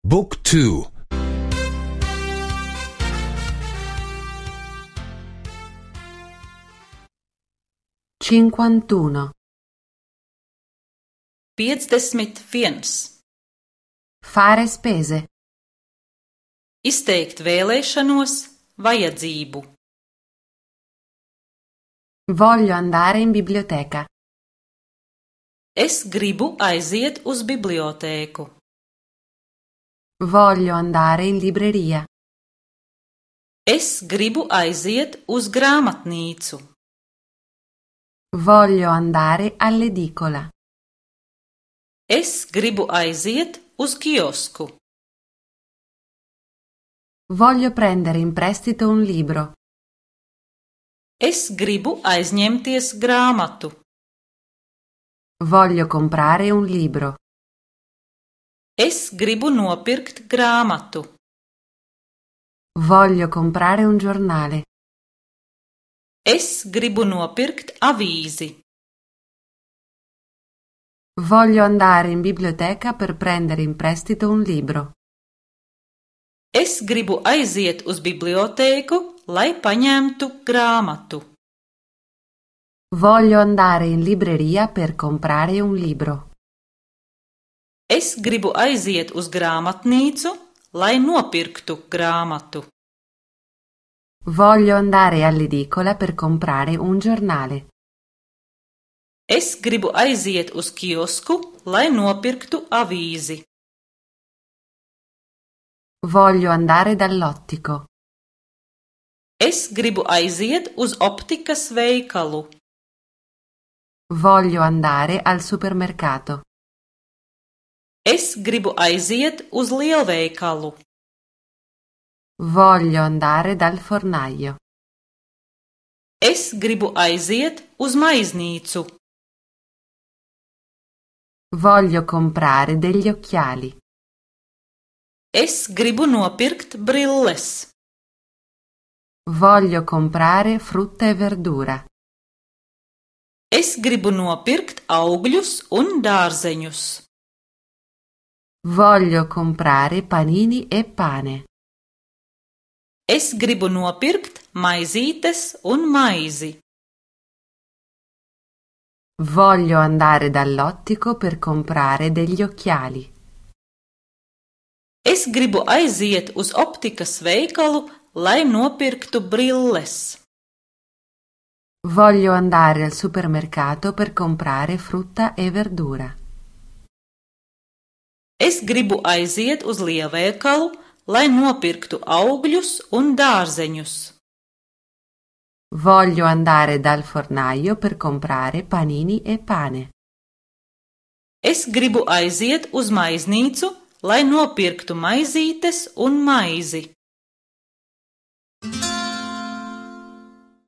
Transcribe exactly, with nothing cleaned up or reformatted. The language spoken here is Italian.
บุ๊กทู cinquantuno piecdesmit viens Fare spese. Izteikt vēlēšanos, vajadzību. Voglio andare in biblioteca. Es gribu aiziet uz bibliotēku. Voglio andare in libreria. Es gribu aiziet uz grāmatnīcu. Voglio andare all'edicola. Es gribu aiziet uz kiosku. Voglio prendere in prestito un libro. Es gribu aizņemties grāmatu. Voglio comprare un libro. Es gribu nopirkt grāmatu. Voglio comprare un giornale. Es gribu nopirkt avīzi. Voglio andare in biblioteca per prendere in prestito un libro. Es gribu aiziet uz bibliotēku, lai paņemtu grāmatu. Voglio andare in libreria per comprare un libro. Es gribu aiziet uz grāmatnīcu, lai nopirktu grāmatu. Voglio andare all'edicola per comprare un giornale. Es gribu aiziet uz kiosku, lai nopirktu avīzi. Voglio andare dall'ottico. Es gribu aiziet uz optikas veikalu. Voglio andare al supermercato. Es gribu aiziet uz lielveikalu. Voglio andare dal fornaio. Es gribu aiziet uz maiznīcu. Voglio comprare degli occhiali. Es gribu nopirkt brilles. Voglio comprare frutta e verdura. Es gribu nopirkt augļus un dārzeņus. Voglio comprare panini e pane. Es gribu nopirkt maizītes un maizi. Voglio andare dall'ottico per comprare degli occhiali. Es gribu aiziet uz optikas veikalu, lai nopirktu brilles. Voglio andare al supermercato per comprare frutta e verdura. Es gribu aiziet uz lielveikalu, lai nopirktu augļus un dārzeņus. Voglio andare dal fornaio per comprare panini e pane. Es gribu aiziet uz maiznīcu, lai nopirktu maizītes un maizi.